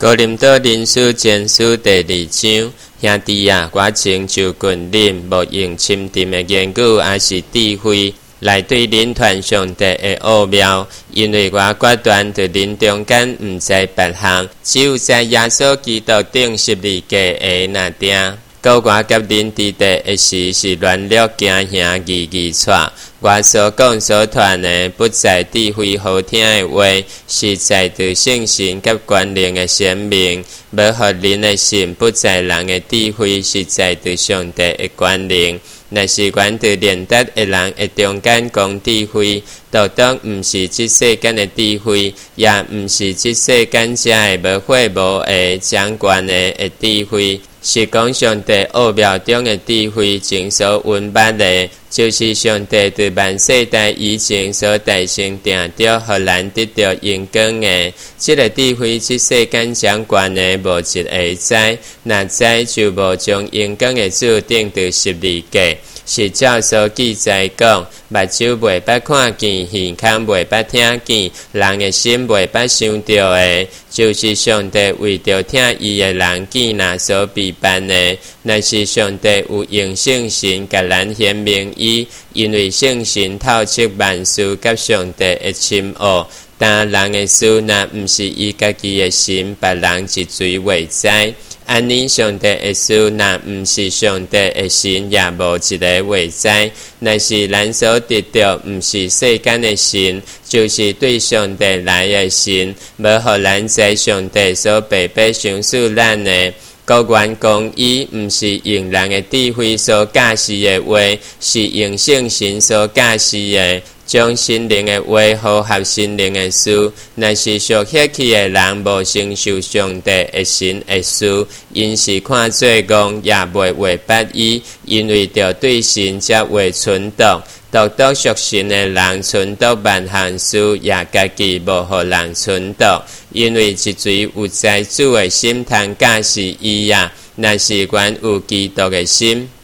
哥林多人书前书第2章，兄弟啊，我请求君恁无用深沉的言语，也是智慧来对恁传上帝的奥妙，因为我决断在恁中间毋知别项，只有在耶稣基督顶12架的那顶。到我甲恁伫地的时，是乱了惊吓义带。我所讲所传的，不在智慧好听的话，是在对圣神甲权能的显明；无互恁的信，不在人的智慧，是在对上帝的权能。若是阮对练达的人的中间讲智慧，独当毋是即世间的智慧，也毋是即世间遮的无悔无爱掌权的智慧。是讲上帝奥妙中的智慧，前所温捌的，就是上帝对万世代以前所大成定着，互咱得到荣光的。这个智慧，即世间掌权的无一个知，若知就无将荣光的主定在12架。是照所记载讲，目睭袂捌看见，耳孔袂捌听见，人的心袂捌想到的，就是上帝为着听伊的人见那所备办的。若是上帝有用圣神甲咱显明伊，因为圣神透彻万事，甲上帝的深奥。但人的事若毋是伊家己的心，别人一嘴袂知。安尼上帝的事，若毋是上帝的神，也无一个会知。若是咱所得到，毋是世间的神，就是对上帝来的神，无互咱知上帝所白白赏赐咱的。国元讲伊，毋是用人的智慧所教示的话，是用圣神所教示的。将心灵的话好合心灵的事，若是属血气的人，无承受上帝的神的事，因是看做戆，也袂违捌伊，因为着对神才会存笃。独独属神的人，存笃万项事，也家己无互人存笃，因为一嘴有在主的心通教示伊呀。若是阮有基督的心，